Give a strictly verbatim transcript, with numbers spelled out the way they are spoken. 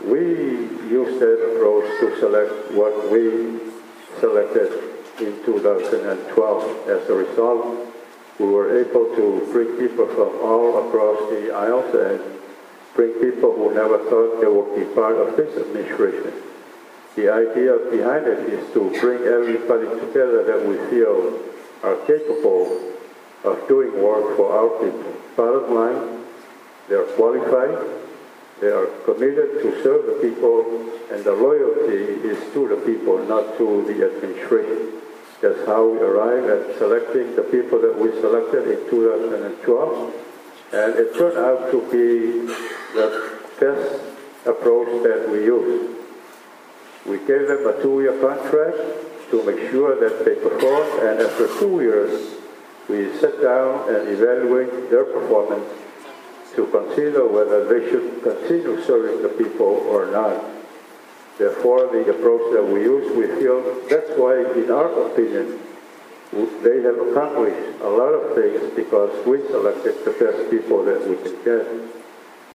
We used that approach to select what we selected in two thousand twelve. As a result, we were able to bring people from all across the aisles and bring people who never thought they would be part of this administration. The idea behind it is to bring everybody together that we feel are capable of doing work for our people. Bottom line, they are qualified, they are committed to serve the people, and the loyalty is to the people, not to the administration. That's how we arrived at selecting the people that we selected in two thousand twelve, and it turned out to be the best approach that we used. We gave them a two-year contract to make sure that they performed, and after two years, we sat down and evaluate their performance to consider whether they should continue serving the people or not. Therefore, the approach that we use, we feel that's why, in our opinion, they have accomplished a lot of things because we selected the best people that we can get.